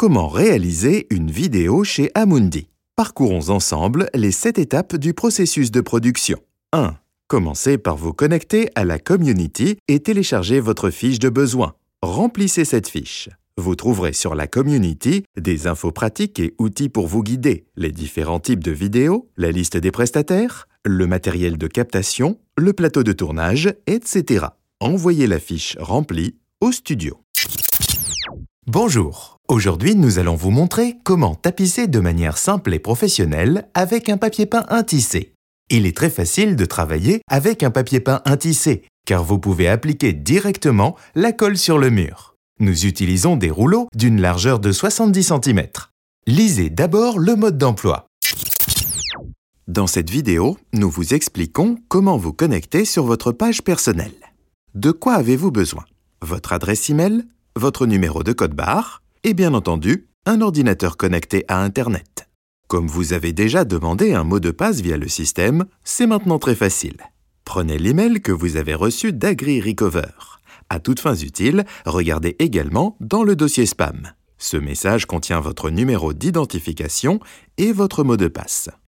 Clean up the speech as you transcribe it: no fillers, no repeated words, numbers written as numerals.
Comment réaliser une vidéo chez Amundi? Parcourons ensemble les 7 étapes du processus de production. 1. Commencez par vous connecter à la community et télécharger votre fiche de besoin. Remplissez cette fiche. Vous trouverez sur la community des infos pratiques et outils pour vous guider, les différents types de vidéos, la liste des prestataires, le matériel de captation, le plateau de tournage, etc. Envoyez la fiche remplie au studio. Bonjour! Aujourd'hui, nous allons vous montrer comment tapisser de manière simple et professionnelle avec un papier peint intissé. Il est très facile de travailler avec un papier peint intissé, car vous pouvez appliquer directement la colle sur le mur. Nous utilisons des rouleaux d'une largeur de 70 cm. Lisez d'abord le mode d'emploi. Dans cette vidéo, nous vous expliquons comment vous connecter sur votre page personnelle. De quoi avez-vous besoin? Votre adresse email, votre numéro de code barre et bien entendu, un ordinateur connecté à Internet. Comme vous avez déjà demandé un mot de passe via le système, c'est maintenant très facile. Prenez l'email que vous avez reçu d'AgriRecover. À toutes fins utiles, regardez également dans le dossier spam. Ce message contient votre numéro d'identification et votre mot de passe.